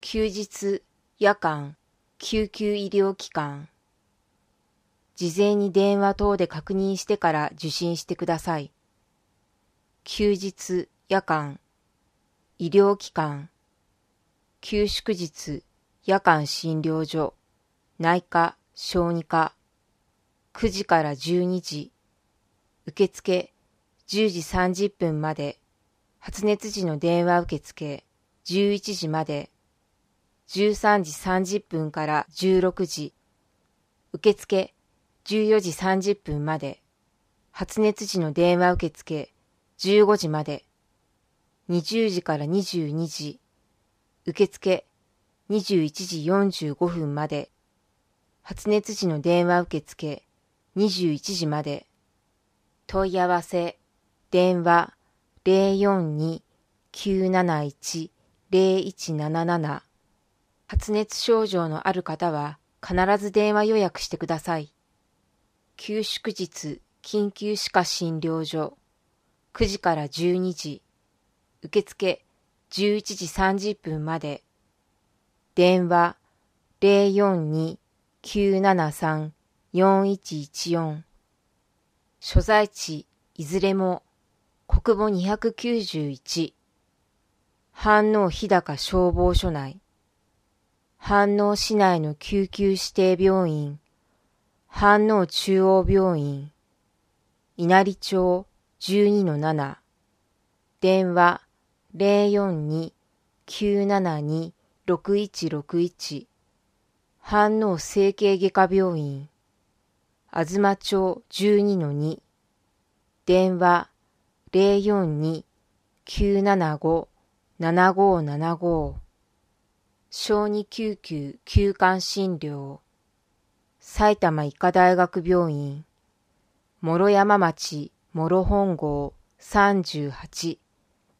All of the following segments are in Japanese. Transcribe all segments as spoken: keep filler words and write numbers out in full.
休日、夜間、救急医療機関。事前に電話等で確認してから受診してください。休日、夜間、医療機関。休祝日、夜間診療所、内科、小児科。くじからじゅうにじ。受付、じゅうじさんじゅっぷんまで。発熱時の電話受付、じゅういちじまで。じゅうさんじさんじゅっぷんからじゅうろくじ。受付、じゅうよじさんじゅっぷんまで。発熱時の電話受付、じゅうごじまで。にじゅうじからにじゅうにじ。受付、にじゅういちじよんじゅうごふんまで。発熱時の電話受付、にじゅういちじまで。問い合わせ、電話、ゼロよんに きゅうなないち ゼロいちなななな。発熱症状のある方は必ず電話予約してください。休祝日、緊急歯科診療所、くじからじゅうにじ。受付、じゅういちじさんじゅっぷんまで。電話、ゼロよんに きゅうななさん よんいちいちよん。所在地、いずれも、国母にひゃくきゅうじゅういち。飯能日高消防署内。飯能市内の救急指定病院、飯能中央病院、稲荷町 じゅうにのなな。電話、ゼロよんに きゅうななに ろくいちろくいち。飯能整形外科病院、東町 じゅうにのに。電話、ゼロよんに きゅうななご ななごななご。小児救急急患診療、埼玉医科大学病院、諸山町諸本郷さんじゅうはち。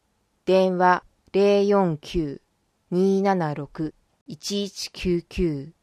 電話ゼロよんきゅう にーななろく いちいちきゅうきゅう。